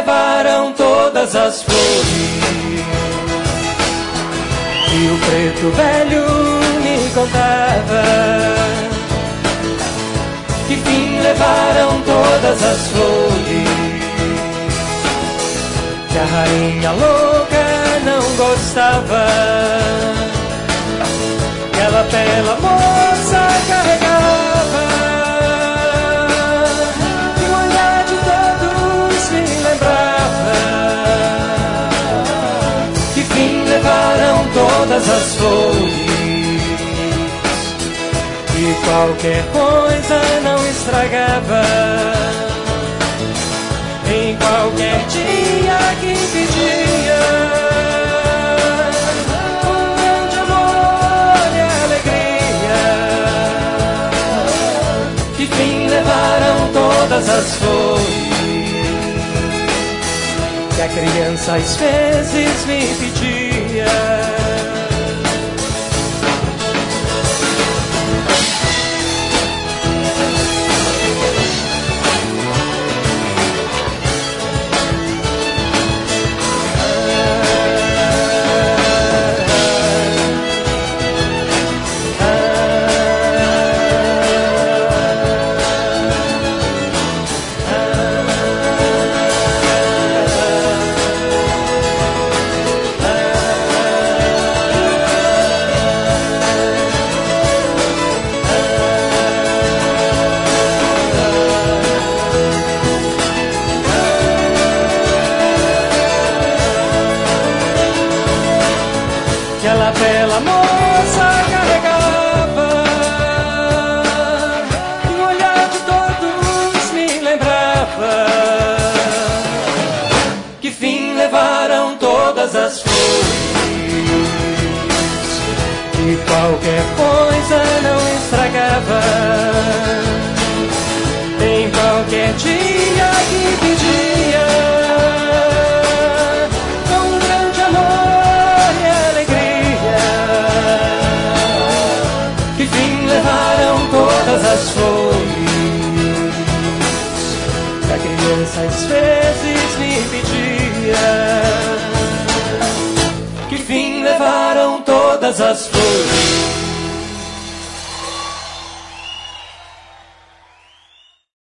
levaram todas as flores. E o preto velho me contava que fim levaram todas as flores. Que a rainha louca não gostava, que ela bela moça carregava, e o olhar de todos me lembrava que fim levaram todas as flores. E qualquer coisa não estragava em qualquer dia que pedia com grande amor e alegria. Que fim levaram todas as flores que a criança às vezes me pedia. Aquela bela moça carregava, e o olhar de todos me lembrava que fim levaram todas as flores. E qualquer coisa não estragava em qualquer dia que pedia com grande amor e alegria. Que fim levaram todas as flores que a criança às vezes me pedia. Que fim levaram todas as flores.